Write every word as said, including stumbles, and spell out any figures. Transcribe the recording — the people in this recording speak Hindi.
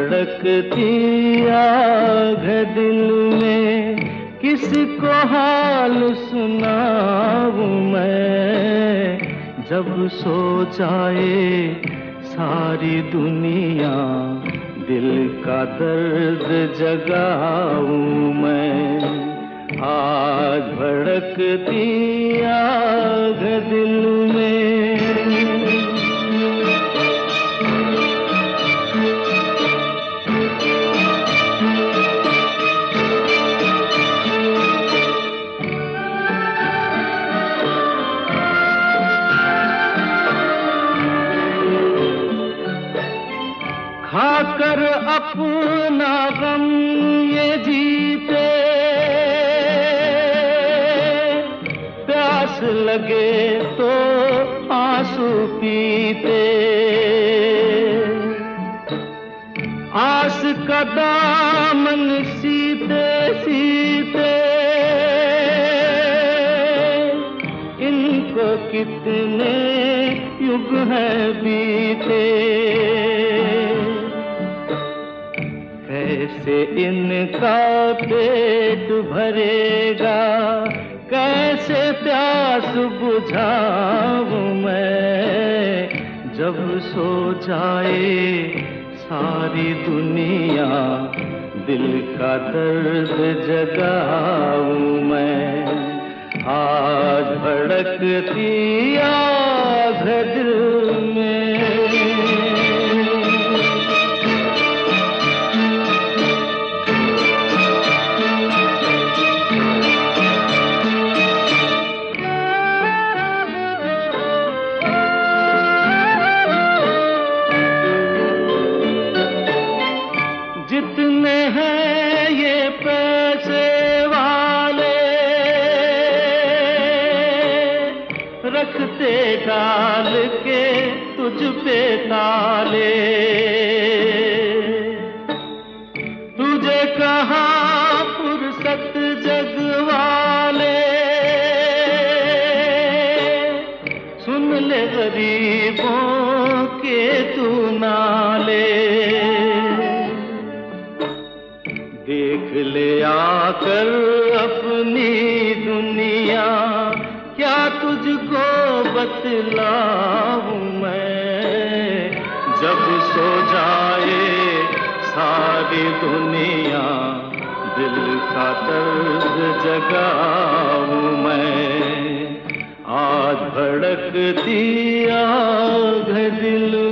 भड़कती आग दिल में, किसको हाल सुनाऊं मैं। जब सो जाए सारी दुनिया, दिल का दर्द जगाऊं मैं। आज भड़कती आग दिल में। खाकर अपना गम ये जीते, प्यास लगे तो आंसू पीते। आस का दामन सीते सीते, इनको कितने युग हैं बीते। कैसे इनका पेट भरेगा, कैसे प्यास बुझाऊं मैं। जब सो जाए सारी दुनिया, दिल का दर्द जगाऊं मैं। आज भड़कती आग दिल में। जितने हैं ये पैसे वाले, रखते डाल के तुझ पे ताले। तुझे कहाँ फुर्सत जग वाले, सुन ले गरीबों के तू नाले। देख ले आकर अपनी दुनिया, क्या तुझको बतलाऊं मैं। जब सो जाए सारी दुनिया, दिल का दर्द जगाऊं मैं। आज भड़कती आग दिल